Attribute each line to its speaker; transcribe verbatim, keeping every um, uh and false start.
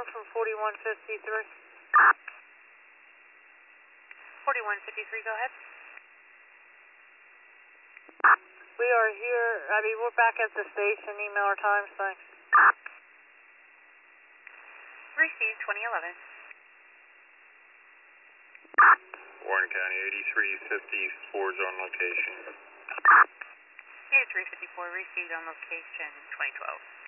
Speaker 1: confirm from forty-one fifty-three.
Speaker 2: forty-one fifty-three, go ahead.
Speaker 1: We are here, I mean, we're back at the station. Email our times, thanks.
Speaker 2: Received twenty eleven.
Speaker 3: Warren County eighty-three fifty-four is on location.
Speaker 2: eighty-three fifty-four, received on location twenty twelve.